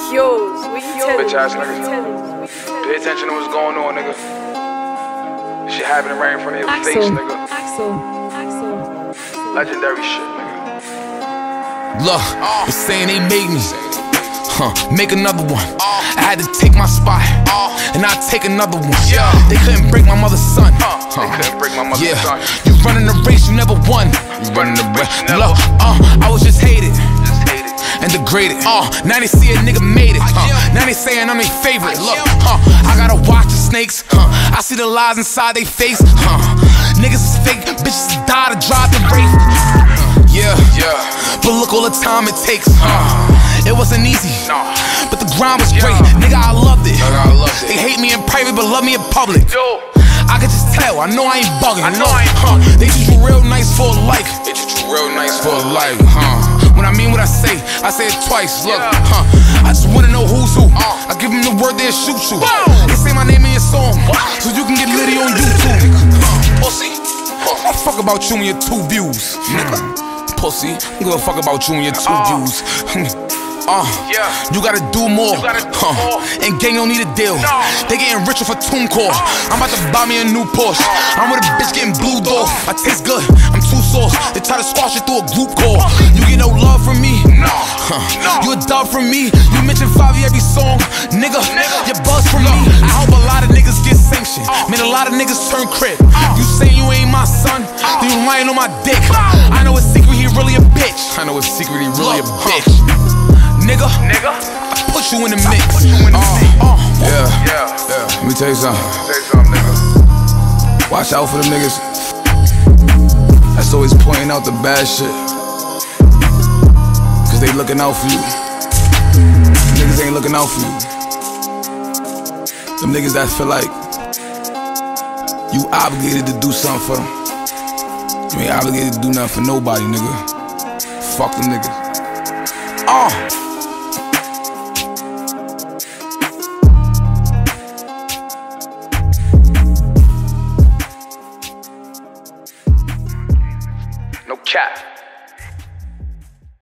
Yours, what you telling? Bitch ass nigga. Pay attention to what's going on, nigga. Shit happening right in front of your face, nigga. Axel. Legendary shit, nigga. Look, they saying they made me. Make another one. I had to take my spot, and I take another one. They couldn't break my mother's son. They couldn't break my mother's son. You running the race, you never won. You running the race, you never won. I was just hated and degraded. Now they see a nigga made it. Now they saying I'm their favorite. Look, I gotta watch the snakes. I see the lies inside they face. Niggas is fake, bitches die to drive the race. Yeah, but look all the time it takes. It wasn't easy, but the grind was great. Nigga, I loved it. They hate me in private, but love me in public. I could just tell, I know I ain't bugging. They treat you real nice for life. When I mean what I say it twice. Look, I just wanna know who's who. I give them the word, they'll shoot you. They say my name in your song, so you can get litty on YouTube. Pussy, I fuck about you and your 2 views, nigga. Pussy, I don't give a fuck about you and your 2 views. You gotta do more. And gang don't need a deal. They getting richer for TuneCore. I'm about to buy me a new Porsche. I'm with a bitch getting blued off. I taste good, I'm too sauce. They try to squash it through a group call. You get no love from me. You a dub from me. You mention Favi every song. Nigga, you buzz from me. I hope a lot of niggas get sanctioned. Made a lot of niggas turn crib. You say you ain't my son, then you lying on my dick. I know it's secret, he really a bitch. Nigga, I put you in the mix. Let me tell you something. Nigga. Watch out for them niggas that's always pointing out the bad shit, cause they looking out for you. Niggas ain't looking out for you. Them niggas that feel like you obligated to do something for them. You ain't obligated to do nothing for nobody, nigga. Fuck them niggas. No cap.